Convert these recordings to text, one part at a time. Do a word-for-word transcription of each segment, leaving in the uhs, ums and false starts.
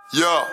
Yeah.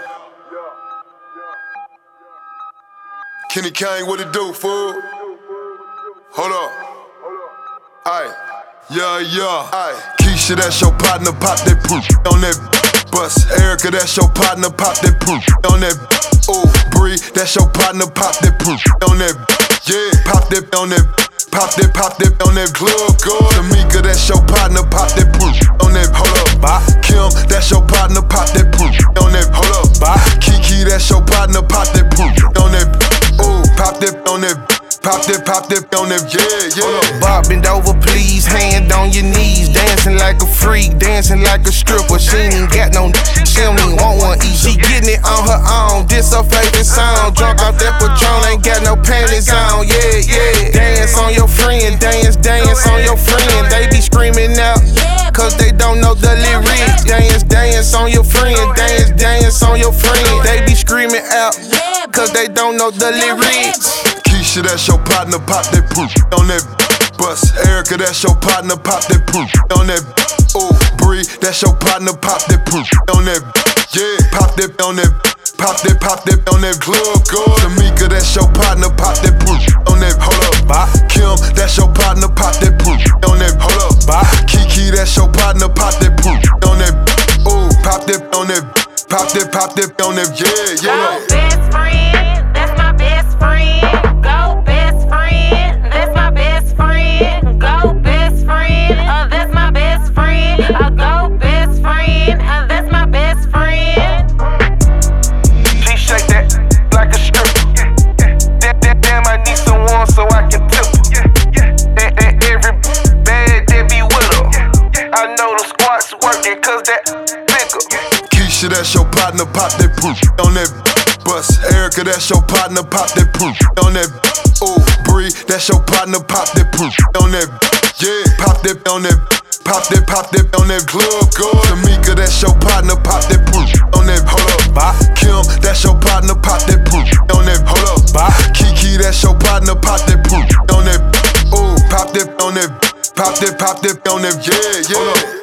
Kenny Kane, what it do, fool? Hold up. Aye. Yeah, yeah. Aye. Keisha, that's your partner, pop that poop on that bus. Erica, that's your partner, pop that poop on that. Ooh, Bree, that's your partner, pop that poop on that. Yeah, pop that on that. Pop that, pop that on that club. Good. Tamika, that's your partner, pop that poop on that. Hold up. Bye. Kim, that's your partner, pop that poop on that. Hold up. Bye. Kiki, that's your partner, pop that poop on that. Ooh, pop that on that. Pop that, pop that on that, yeah, yeah. Bob, bend over, please, hand on your knees. Dancing like a freak, dancing like a stripper. She ain't even got no, she don't even want one eat. She getting it on her own, this her favorite song. Drunk off that Patron, ain't got no panties on, yeah, yeah. Dance on your friend, dance, dance on your friend. They be screaming out, cause they don't know the lyrics. Dance, dance on your friend, dance, dance on your friend. They be screaming out, cause they don't know the lyrics. Keisha, that's your partner, pop that poop on that bus. Erica, that's your partner, pop that poop on that. Ooh, Bree, that's your partner, pop that poop on that. Yeah, pop that on that. Pop that, pop that on that club. Good. Tamika, that's your partner, pop that poop on that. Hold up. Bye. Kim, that's your partner, pop that poop on that. Hold up. Bye. Kiki, that's your partner, pop that poop on that. Ooh, pop that on that. Pop that, pop that on that. Yeah, yeah. Go best friend, that's my best friend. Go best friend, that's my best friend. Go best friend, uh, that's my best friend. I go best friend, uh, that's my best friend. She shake that like a stripper. Damn, damn, damn, I need someone so I can tip her. And, and every bad that be with her. I know the squats working cause that bigger. Keisha, that's your partner, pop that poop on that bus. Erica, that's your partner, pop that poop on that. Ooh, Bree, that's your partner, pop that poop on that. Yeah, pop that on that. Pop that, pop that on that club. Good. Tamika, that's your partner, pop that poop on that. Hold up. Bye. Kim, that's your partner, pop that poop on that. Hold up. Bye. Kiki, that's your partner, pop that poop on that. Ooh, pop that on that. Pop that, pop that on that. Yeah, yeah.